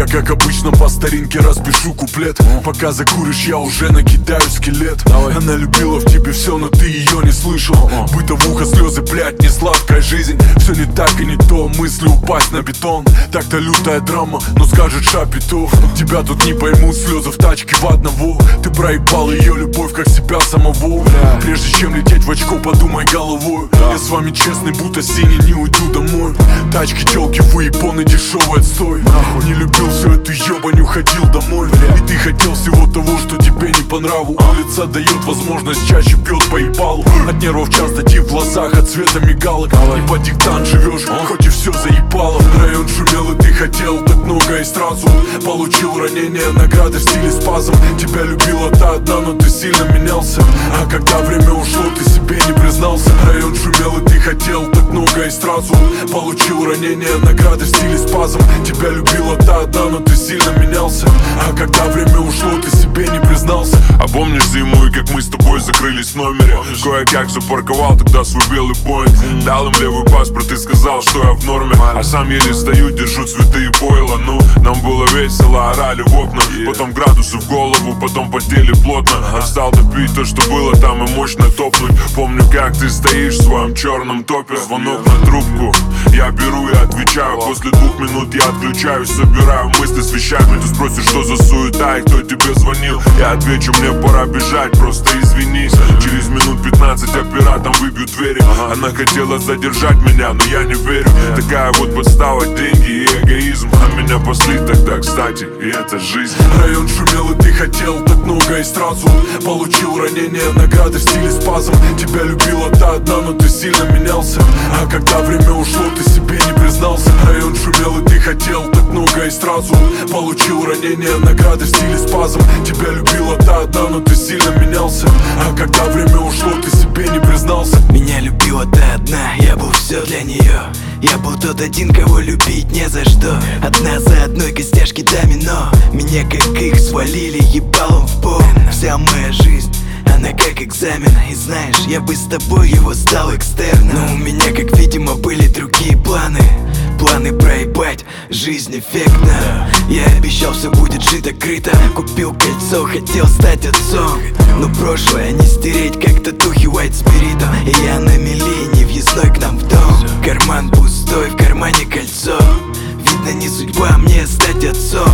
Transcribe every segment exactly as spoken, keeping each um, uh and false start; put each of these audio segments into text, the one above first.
Я как обычно по старинке распишу куплет. Пока закуришь, я уже накидаю скелет. Она любила в тебе все, но ты ее не слышал. Бытовуха, слезы, блядь, не сладкая жизнь. Все не так и не то, мысли упасть на бетон. Так-то лютая драма, но скажет Шапито: тебя тут не поймут, слезы в тачке в одного. Ты проебал ее любовь, как себя самого. Прежде чем лететь в очко, подумай головой. Я с вами честный, будто синий, не уйду домой. Тачки, телки, выебоны, дешевый отстой. Не любил всю эту ебань, ходил домой. И ты хотел всего того, что тебе не по нраву. Улица дает возможность, чаще бьет по ебалу. От нервов часто ти в глазах, от цвета мигалок. Не по диктант живешь, хоть и все заебало. Район шумел, и ты хотел так много и сразу. Получил ранение, награды в стиле спазм. Тебя любила та одна, но ты сильно менялся. А когда время ушло, ты себе не признался. Район шумел, и ты хотел так много и сразу. Получил ранение, награды в стиле спазм. Тебя любила та одна, но ты сильно менялся. А когда время ушло, ты себе не признался. А помнишь зиму и как мы с тобой закрылись в номере? Кое-как запарковал тогда свой белый поинт. Дал им левый паспорт и сказал, что я в норме. А сам еле стою, держу цветы и пойло. Ну, нам было весело, орали в окна. Потом градусы в голову, потом потели плотно. Отстал допить то, что было там, и мощно топнуть. Помню, как ты стоишь в своем черном топе. Звонок на трубку, я беру и отвечаю. После двух минут я отключаюсь, собираю мысли с вещами. Ты спросишь, что за суета и кто тебе звонил. Я отвечу, мне пора бежать, просто извинись. Через минут пятнадцать оператором выбьют двери. Она хотела задержать меня, но я не верю. Такая вот подстава, деньги и эгоизм. А меня пасли тогда, кстати, и это жизнь. Район шумел, и ты хотел так много и сразу. Получил ранение, награды в стиле спазм. Тебя любила та одна, но ты сильно менялся. А когда время ушло, ты себе не признался. Район шумел, и ты хотел так много и сразу. Получил ранение, награды в стиле спазм. Тебя любила та одна, но ты сильно менялся. А когда время ушло, ты себе не признался. Меня любила та одна, я был все для нее. Я был тот один, кого любить не за что. Одна за одной костяшки домино. Меня как их свалили ебалом в пол. Вся моя жизнь, она как экзамен. И знаешь, я бы с тобой его сдал экстерном. Но у меня, как видимо, были другие планы. Планы проебать, жизнь эффектна. Я обещал, все будет жито-крыто. Купил кольцо, хотел стать отцом. Но прошлое не стереть, как татухи white спирита. И я на мели, не въездной к нам в дом. Карман пустой, в кармане кольцо. Видно, не судьба мне стать отцом.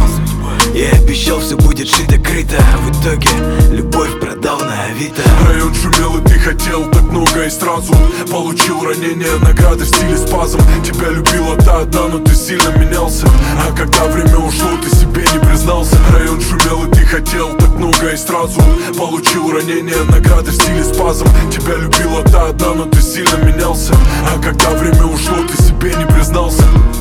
Я обещал, все будет жито-крыто. В итоге любовь продал на авито. Район шумел, и ты хотел так много и сразу. Получил ранение, награды в стиле спазм. Тебя любила та одна, но ты сильно менялся. А когда время ушло, ты себе не признался. Район шумел, и ты хотел так много и сразу. Получил ранение, награды в стиле спазм. Тебя любила та одна, но ты сильно менялся. А когда время ушло, ты себе не признался.